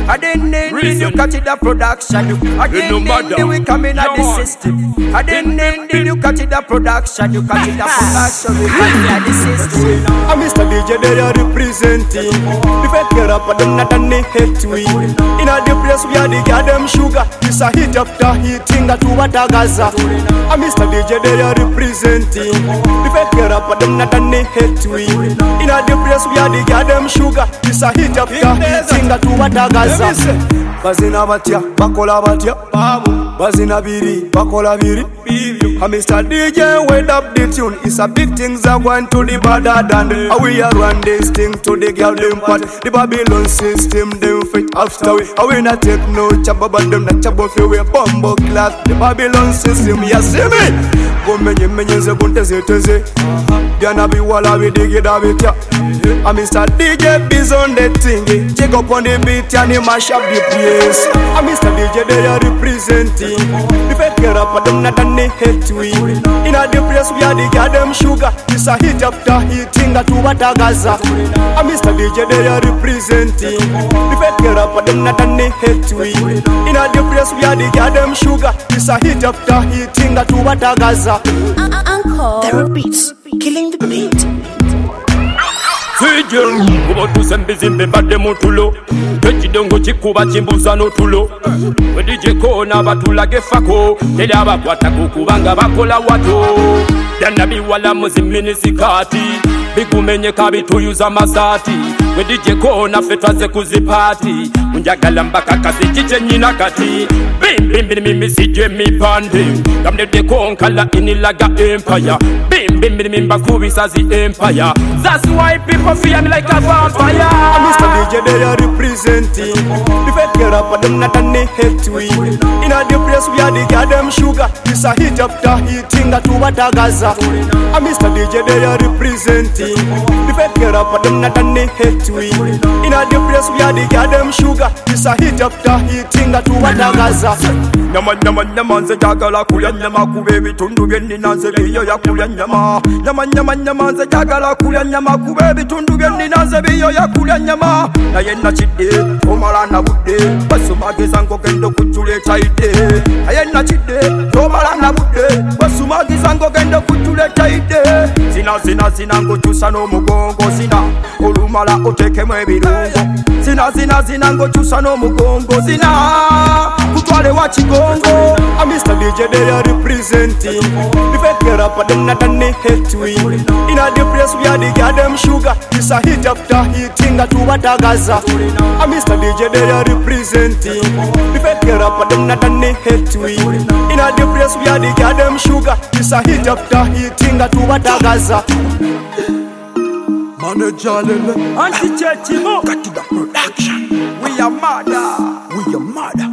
I didn't need you catch the production. I didn't need we come in at the system. I didn't need you catch the production. You catch the production. We come in at the system. I'm Mr. DJ, they are representing. The fake get up, but them not a hate we. In a the place we are the goddamn sugar. It's a hit after hitting that to what I gaza. I'm Mr. DJ, they are representing. The fake get up, but them not a hate we. In a the place we are the goddamn sugar. It's a hit after hitting that to what I gaza. Bazina batia, bakola batia, bazina biri, bakola biri. I'm Mr. DJ, wait up the tune. It's a big things I want to the badder than how we are run this thing to the girl them part. The Babylon system them fit after we. I will not take no chapa but them not chapa if we bombo class. The Babylon system, you see me? Go menye ze bunte ze teze. Diana be wala we dig it up it ya. I'm Mr. DJ, biz on the thing. Check up on the beat and he mash up the place. I'm Mr. DJ, they are representing. If I get up, I don't not a hate we. In a the place we are the goddamn sugar. It's a hit after hitting that to what I gaza. I'm Mr. DJ, they are representing. If I get up, I don't not a hate we. In a the place we are the goddamn sugar. It's a hit after hitting that to what I gaza. Uncle, there are beats killing the beat. Sijel, kubo tusembizimbe mbade mutulo. Tekidongo chikuba chimbuza notulo. Wedije kona batulage fako. Tele abakwata kukubanga bakola wato. Danabi wala muzimini sikati. Bigumenye kabituyuza masati. Wedije kona fetwaze kuzipati. Unjagala mbaka kasi chiche nyina kati. Bim bim bim mimi sije mi pande. Gamde de konkala inilaga empire. Bim bim bim mimba kubisa zi empire. That's why people fear me like a vampire. I'm Mr. DJ, they are representing. If I get up, them not a hate we. In a the place we are the goddamn sugar. It's a hit after hitting that to what I gaza. I'm Mr. DJ, they are representing. If I get up, them not a hate we. In a the place we are the goddamn sugar. It's a hit after hitting that to what I gaza. Nyama nze jagala kulya nyama kube bitundu byenni nanze biyo ya kulya nyama. Nyama nze jagala kulya nyama kube bitundu byenni nanze biyo ya kulya nyama. Naye nachidde omala na budde basumageza ngogendo kuchule chaide. Naye nachidde omala na budde basumageza ngogendo kuchule chaide. Zina ngochusa n'omugongo zina olumala otekemu ebirungo. Zina ngochusa n'omugongo zina kutwale wa kigongo. I'm Mr. DJ, they are representing. If I get up, them not a hate we. In a the place we are the goddamn sugar. It's a hit after hitting that to what I gaza. I'm Mr. DJ, they are representing. If I get up, them not a hate we. In a the place we are the goddamn sugar. It's a hit after hitting that to what I gaza. Manager Lele Anti-Chechimo Got to the production. We are mad.